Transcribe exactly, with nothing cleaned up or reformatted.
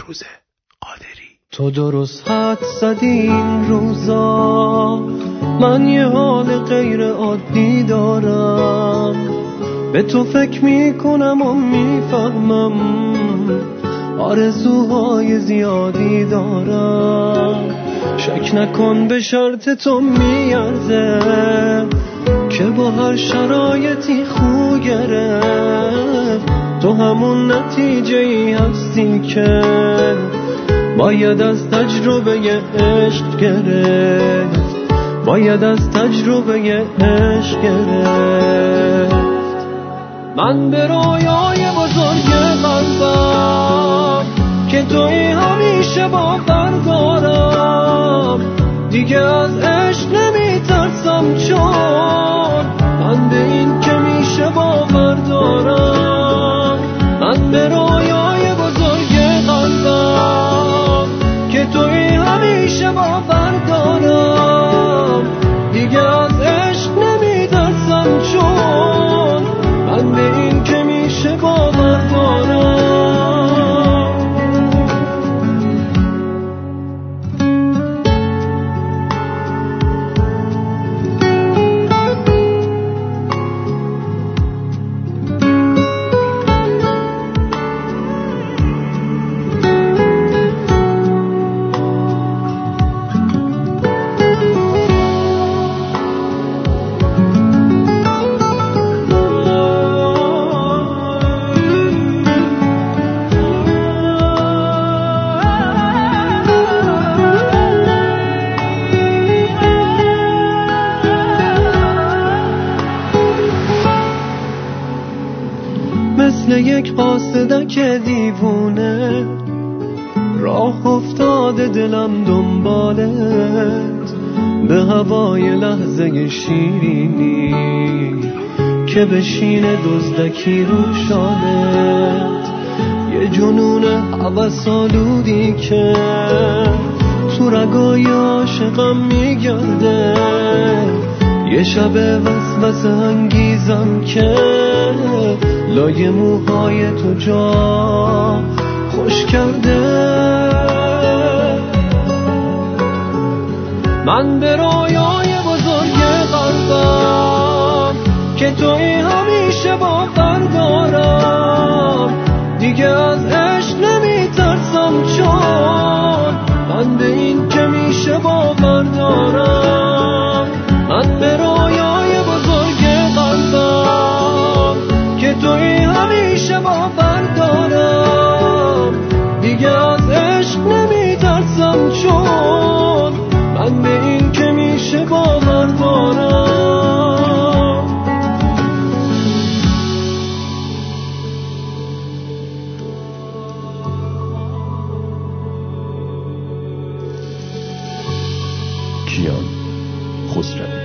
روزه قادری. تو درست حد زدی این روزا، من یه حال غیر عادی دارم، به تو فکر میکنم و میفهمم آرزوهای زیادی دارم. شک نکن به شرط تو میارزه که با هر شرایطی خو گرفت. تو همون نتیجه ای هستی که باید از تجربه عشق گرفت، باید از تجربه عشق گرفت. من به رویای بزرگ قلبم که توی همیشه باور دارم، دیگه از عشق نمیترسم چون من به این که میشه باور دارم. من به رویای بزرگ قلبم که توی همیشه باور دارم، دیگه از عشق نمیترسم چون من به این که میشه باور دارم. مثل یک قاصدک دیوونه راه افتاده دلم دنبالت، به هوای لحظه شیرینی که بشینه دزدکی رو شالت. یه جنون هوس‌آلودی که تو رگای عاشقم میگرده، یه شب وسوسه انگیزم که لای موهای تو جا خوش کرده. من به رویای بزرگ قلبم که توی همیشه باور دارم، دیگه از عشق نمیترسم چون من به این که میشه باور دارم. من به رویای بزرگ قلبم که توی همیشه باور دارم، دیگه از عشق نمیترسم چون من به این که میشه باور دارم. کیان خسروی.